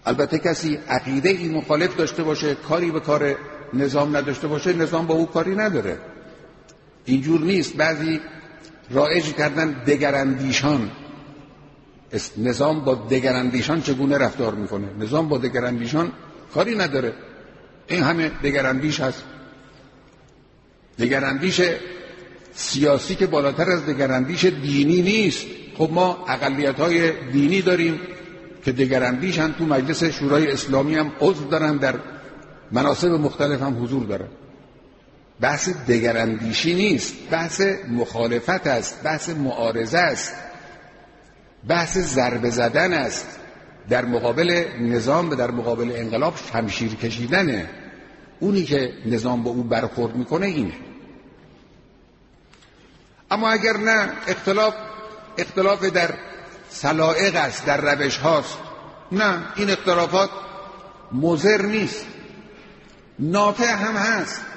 البته کسی عقیده ای مخالف داشته باشه، کاری به کار نظام نداشته باشه، نظام با او کاری نداره. اینجور نیست. بعضی رایج کردن دگراندیشان. نظام با دگراندیشان چگونه رفتار میکنه؟ نظام با دگراندیشان کاری نداره. این همه دگراندیش هست. دگراندیش سیاسی که بالاتر از دگراندیش دینی نیست. خب ما اقلیت‌های دینی داریم که دگراندیشن، تو مجلس شورای اسلامی هم عضو دارن، در مناصب مختلف هم حضور دارن. بحث دگراندیشی نیست، بحث مخالفت است، بحث معارضه است، بحث ضربه زدن است در مقابل نظام و در مقابل انقلاب، شمشیر کشیدنه. اونی که نظام با او برخورد میکنه اینه. اما اگر نه، اختلاف در سلائق است، در روش هاست، نه، این اختلافات مضر نیست، نافع هم هست.